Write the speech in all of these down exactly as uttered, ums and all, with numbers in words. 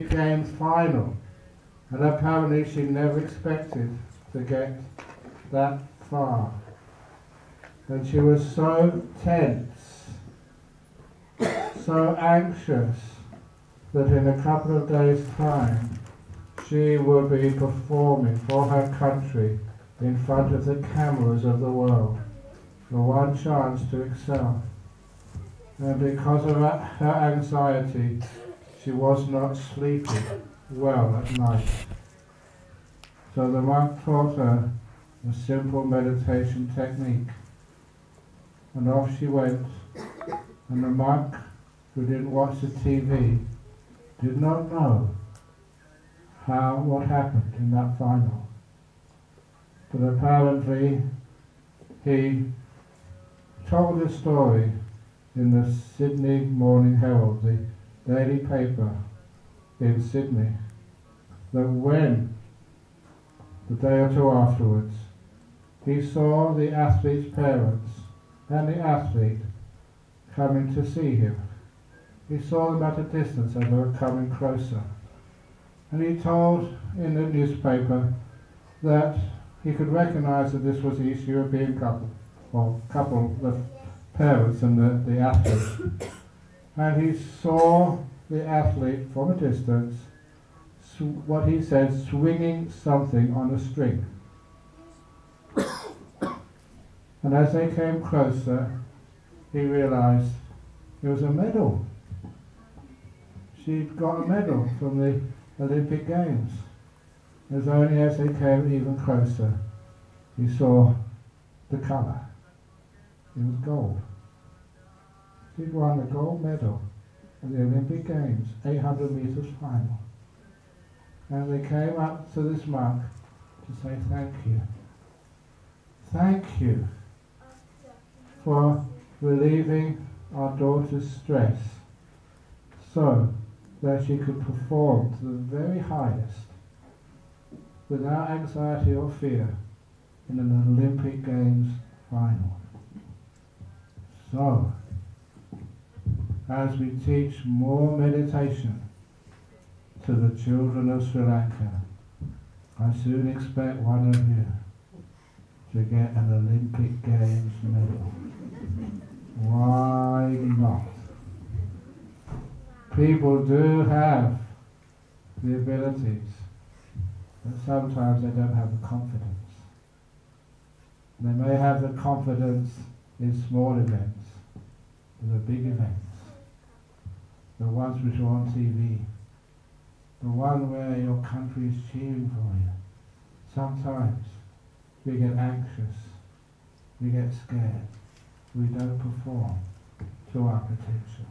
Games final, and apparently she never expected to get that far. And she was so tense, so anxious, that in a couple of days' time she would be performing for her country in front of the cameras of the world for one chance to excel. And because of her anxiety, she was not sleeping well at night. So the monk taught her a simple meditation technique. And off she went, and the monk, who didn't watch the T V, did not know how, what happened in that final. But apparently he told his story in the Sydney Morning Herald, the daily paper in Sydney, that when, the day or two afterwards, he saw the athlete's parents and the athlete coming to see him. He saw them at a distance as they were coming closer. And he told in the newspaper that he could recognize that this was the East European couple, or couple, the parents and the, the athlete. And he saw the athlete from a distance, sw what he said, swinging something on a string. And as they came closer, he realized it was a medal. She'd got a medal from the Olympic Games. It was only as they came even closer, he saw the colour. It was gold. She'd won the gold medal at the Olympic Games, eight hundred metres final. And they came up to this monk to say thank you. Thank you for relieving our daughter's stress so that she could perform to the very highest without anxiety or fear in an Olympic Games final. So, as we teach more meditation to the children of Sri Lanka, I soon expect one of you to get an Olympic Games medal. Why not? People do have the abilities, but sometimes they don't have the confidence. They may have the confidence in small events, but the big events, the ones which are on T V, the one where your country is cheering for you, sometimes we get anxious, we get scared, we don't perform to our potential.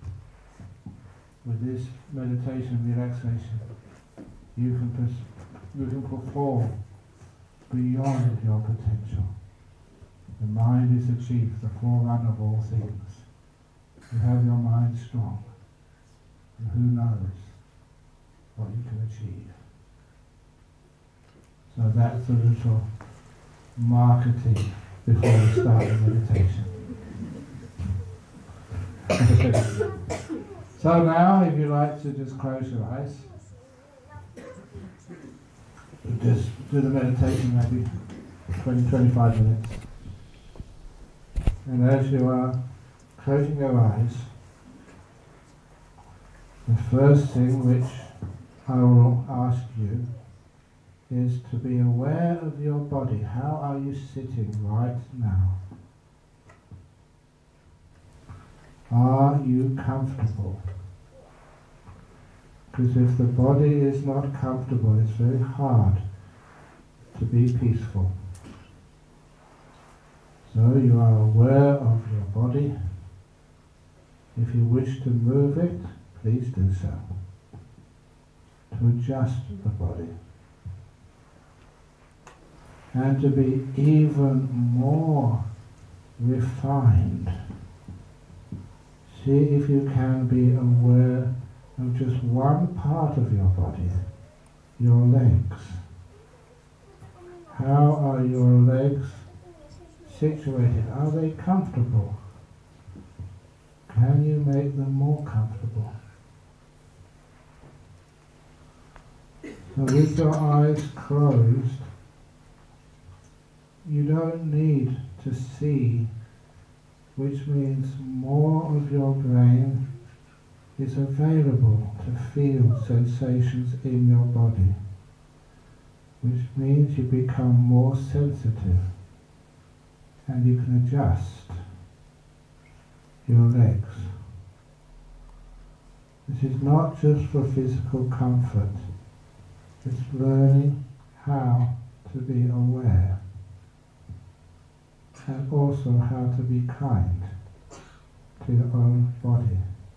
With this meditation relaxation, you can, you can perform beyond your potential. The mind is the chief, the forerunner of all things. You have your mind strong, and who knows what you can achieve. So that's a little marketing before we start the meditation. So now, if you like to just close your eyes, just do the meditation maybe twenty to twenty-five minutes. And as you are closing your eyes, the first thing which I will ask you is to be aware of your body. How are you sitting right now? Are you comfortable? Because if the body is not comfortable, it's very hard to be peaceful. So you are aware of your body. If you wish to move it, please do so. To adjust the body. And to be even more refined. See if you can be aware of just one part of your body, your legs. How are your legs situated? Are they comfortable? Can you make them more comfortable? So with your eyes closed, you don't need to see, which means more of your brain is available to feel sensations in your body, which means you become more sensitive and you can adjust your legs. This is not just for physical comfort, it's learning how to be aware and also how to be kind to your own body.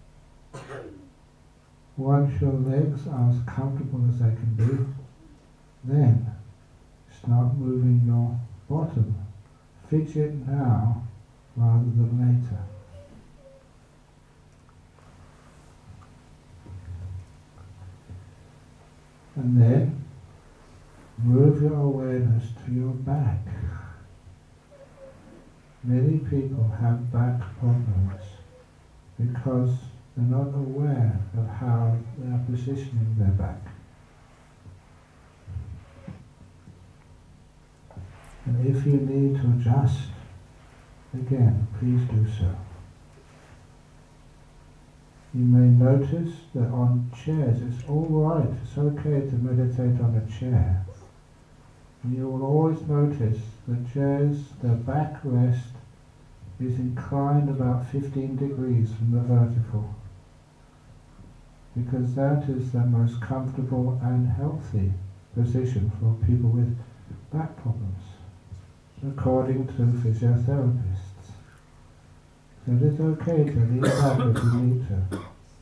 Once your legs are as comfortable as they can be, then start moving your bottom. Fidget now rather than later. And then move your awareness to your back. Many people have back problems because they're not aware of how they are positioning their back. And if you need to adjust, again, please do so. You may notice that on chairs, it's all right, it's okay to meditate on a chair. And you will always notice that chairs, their backrest is inclined about fifteen degrees from the vertical, because that is the most comfortable and healthy position for people with back problems, according to physiotherapists. So it is okay to lean back if you need to.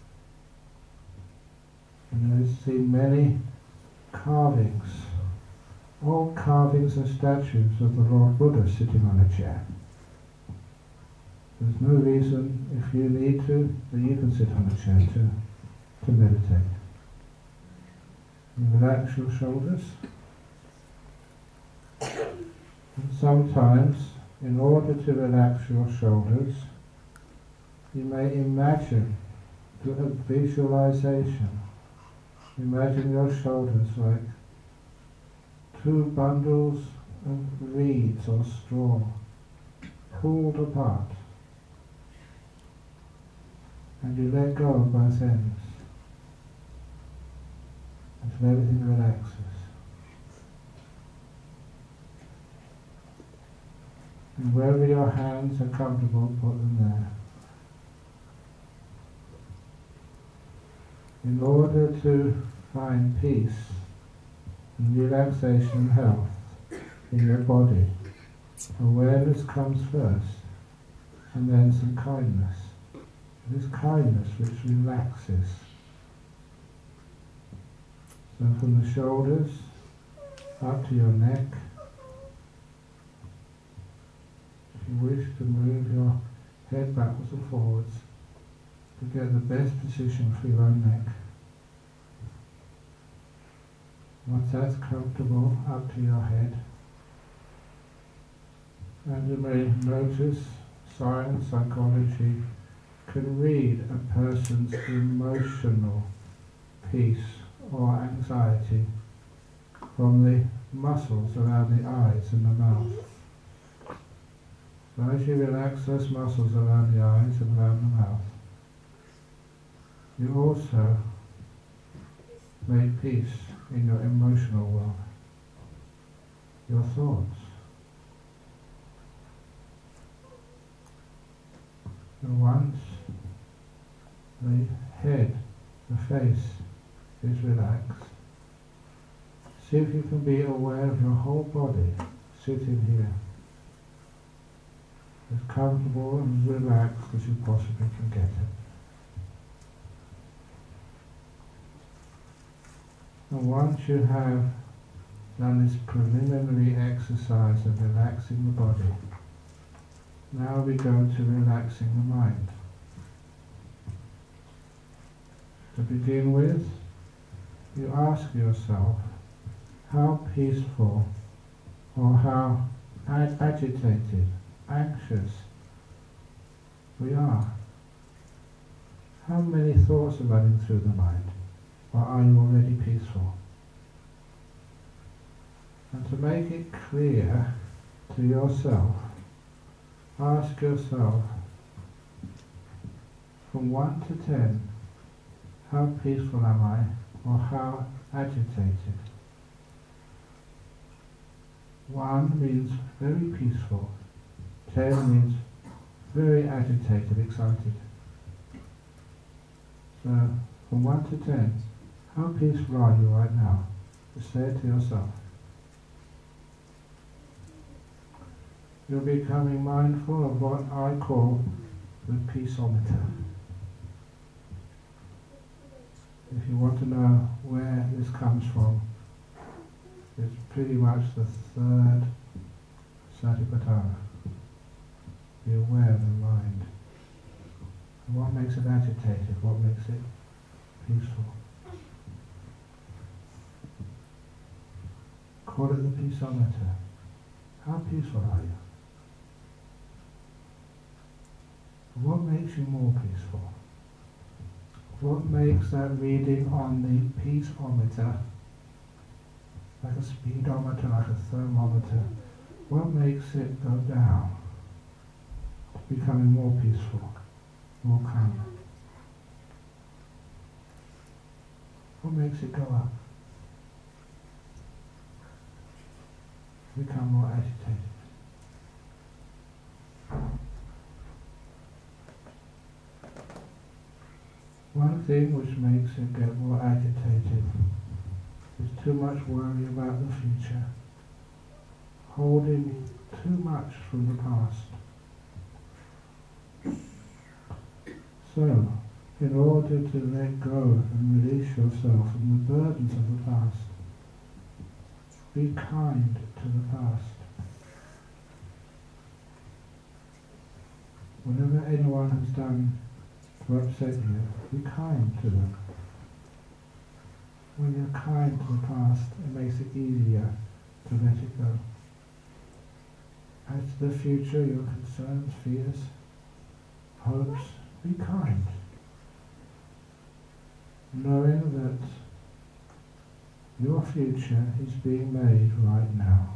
And I've seen many carvings, old carvings and statues of the Lord Buddha sitting on a chair. There's no reason, if you need to, that you can sit on a chair to, to meditate. And relax your shoulders. And sometimes, in order to relax your shoulders, you may imagine, do a visualization. Imagine your shoulders like two bundles of reeds or straw pulled apart, and you let go of both ends until everything relaxes. And wherever your hands are comfortable, put them there. In order to find peace and relaxation and health in your body, awareness comes first, and then some kindness. It is kindness which relaxes. So from the shoulders up to your neck, if you wish to move your head backwards and forwards to get the best position for your own neck. Once that's comfortable, up to your head. And you may notice science, psychology can read a person's emotional peace or anxiety from the muscles around the eyes and the mouth. So as you relax those muscles around the eyes and around the mouth, you also make peace in your emotional world, your thoughts. And once the head, the face is relaxed, see if you can be aware of your whole body sitting here, as comfortable and relaxed as you possibly can get it. And once you have done this preliminary exercise of relaxing the body, now we go to relaxing the mind. To begin with, you ask yourself how peaceful or how ag- agitated, anxious we are. How many thoughts are running through the mind? Or are you already peaceful? And to make it clear to yourself, ask yourself, from one to ten, how peaceful am I, or how agitated? One means very peaceful, ten means very agitated, excited. So, from one to ten, how peaceful are you right now? Just say it to yourself. You're becoming mindful of what I call the peaceometer. If you want to know where this comes from, it's pretty much the third Satipatthana. Be aware of the mind. And what makes it agitated? What makes it peaceful? Call it the peaceometer. How peaceful are you? What makes you more peaceful? What makes that reading on the peaceometer, like a speedometer, like a thermometer, what makes it go down? Becoming more peaceful, more calm. What makes it go up? Become more agitated. One thing which makes it get more agitated is too much worry about the future, holding too much from the past. So, in order to let go and release yourself from the burdens of the past, be kind to the past. Whenever anyone has done to upset you, be kind to them. When you're kind to the past, it makes it easier to let it go. As to the future, your concerns, fears, hopes, be kind. Knowing that your future is being made right now.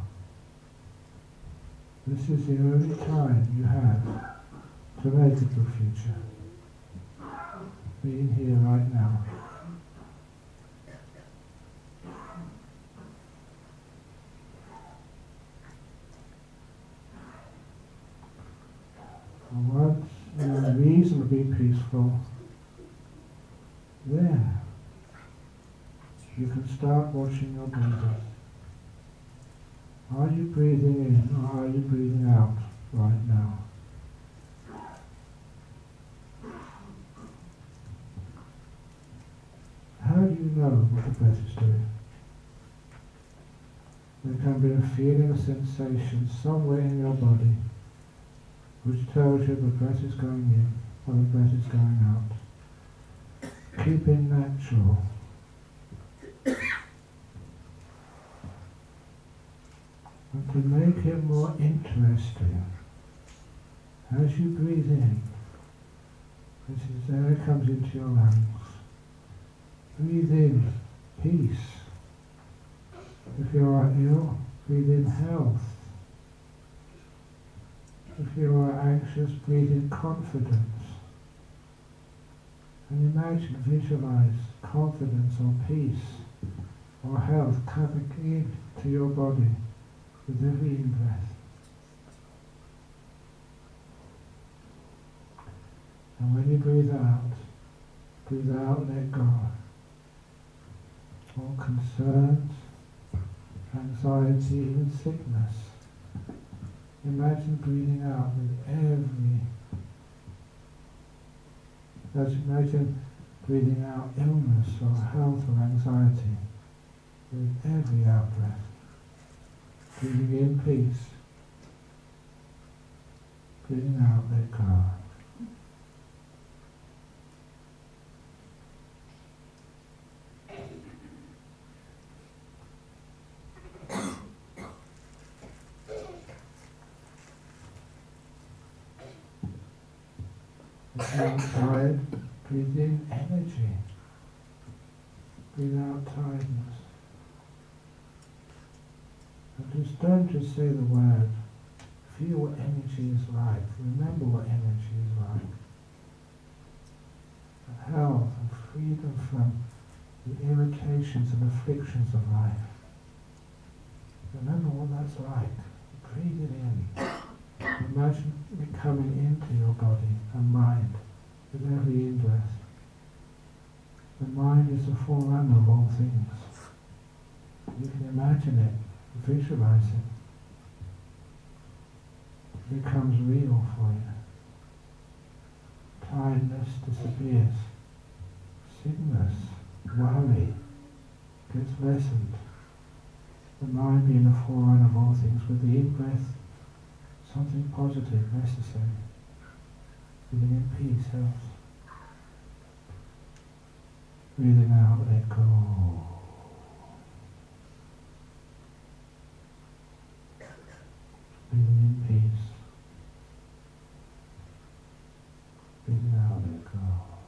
This is the only time you have to make a good future. Being here right now. And once you are reasonably peaceful, then you can start watching your breathing. Are you breathing in or are you breathing out right now? How do you know what the breath is doing? There can be a feeling, a sensation somewhere in your body which tells you the breath is going in or the breath is going out. Keep it natural. And to make it more interesting, as you breathe in, this is air comes into your lungs. Breathe in peace. If you are ill, breathe in health. If you are anxious, breathe in confidence. And imagine, visualize confidence or peace or health coming into your body with every in-breath. And when you breathe out, breathe out, let go. All concerns, anxiety, even sickness. Imagine breathing out with every, as imagine breathing out illness or health or anxiety with every out-breath. Breathing in peace, breathing out let go. If you're tired, breathe in energy. Breathe out tiredness. And just don't just say the word. Feel what energy is like. Remember what energy is like. And health and freedom from the irritations and afflictions of life. Remember what that's like. Breathe it in. Imagine it coming into your body and mind with every in-breath. The mind is the forerunner of all things. You can imagine it, visualize it. It becomes real for you. Tiredness disappears. Sickness, worry gets lessened. The mind being the forerunner of all things, with the in-breath, something positive, necessary. Feeling in peace helps. Breathing out, let go. Breathing in peace. Breathing out, let go.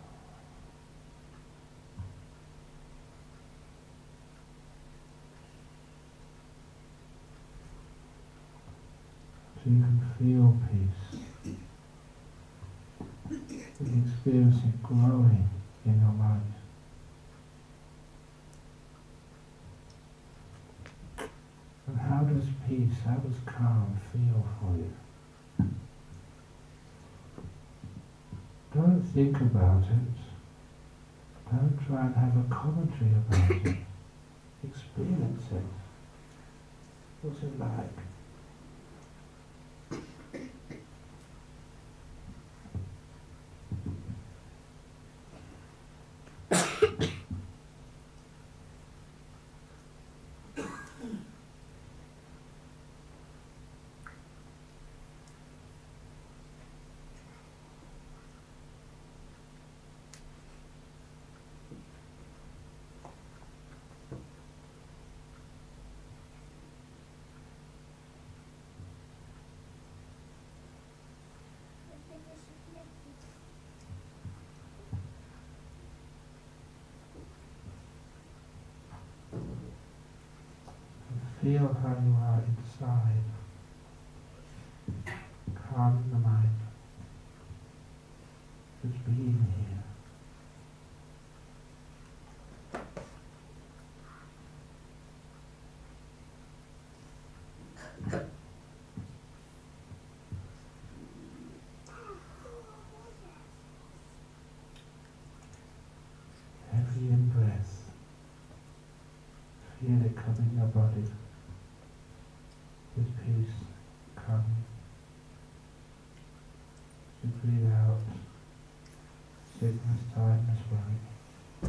So you can feel peace. You can experience it growing in your mind. And how does peace, how does calm feel for you? Don't think about it. Don't try and have a commentary about it. Experience it. What's it like? Feel how you are inside, calming the mind, just being here. Every in-breath, feel it coming in your body. With peace, calm. You breathe out sickness, tiredness, worry.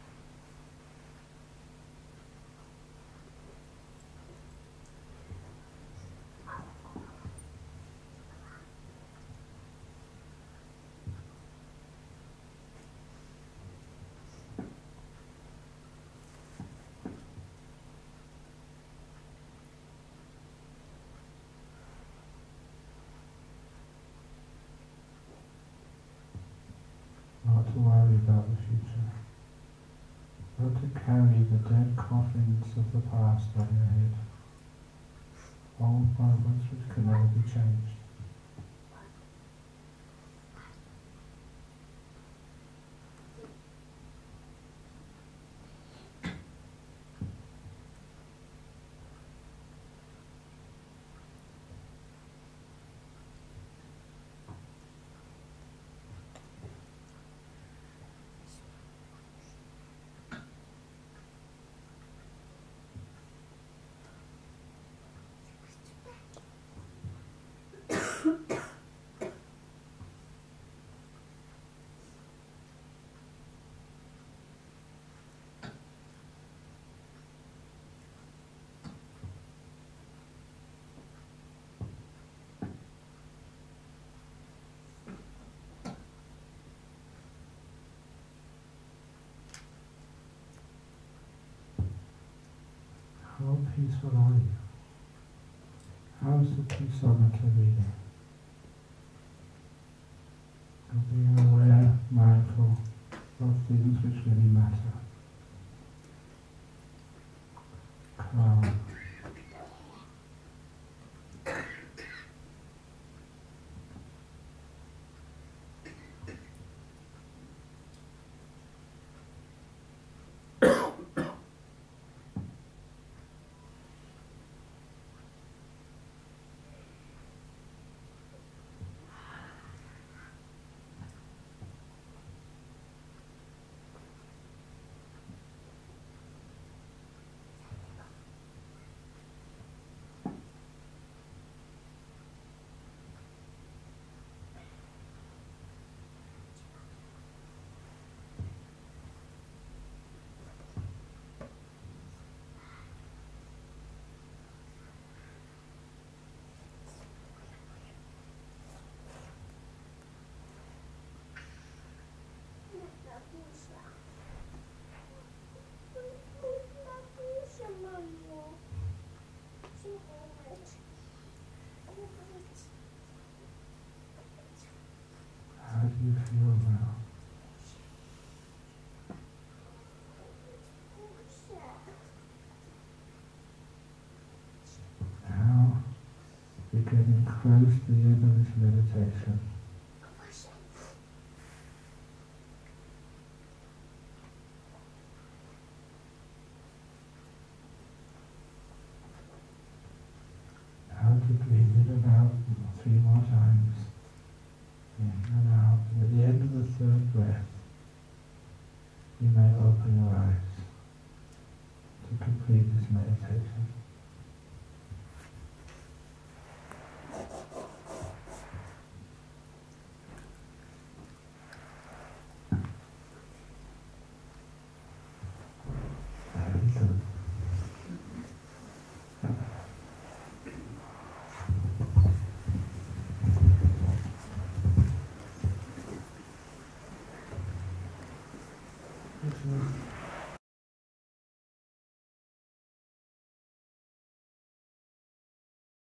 Not to worry about the future. Not to carry the dead coffins of the past on your head. Old moments which can never be changed. How peaceful are you? How is the peaceometer reading? Of being aware, mindful of things which really matter. Calm. getting close to the end of this meditation. Now to breathe in and out three more times. In and out. And at the end of the third breath, you may open your eyes to complete this meditation. Very good. Thank you.